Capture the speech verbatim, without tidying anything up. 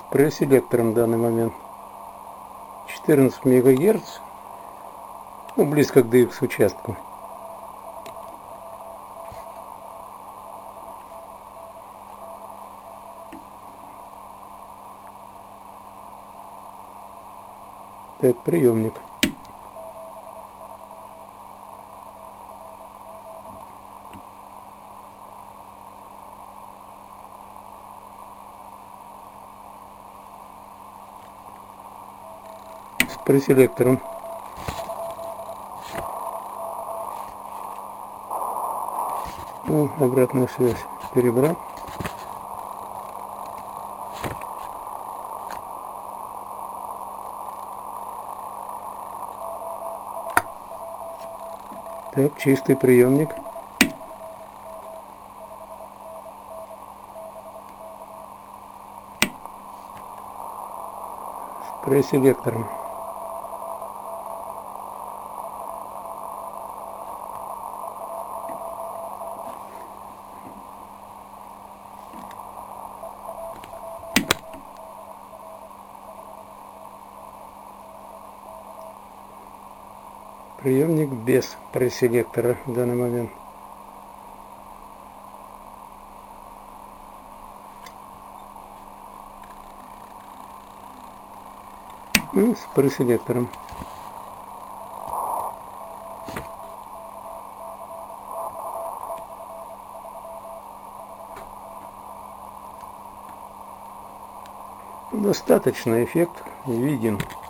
преселектором в данный момент. четырнадцать мегагерц, ну, близко к ди икс участку. Так, приемник. С преселектором. Ну, обратную связь перебрал. Так, чистый приемник. С преселектором. Приемник без преселектора в данный момент. Ну, с преселектором. Достаточно, эффект виден.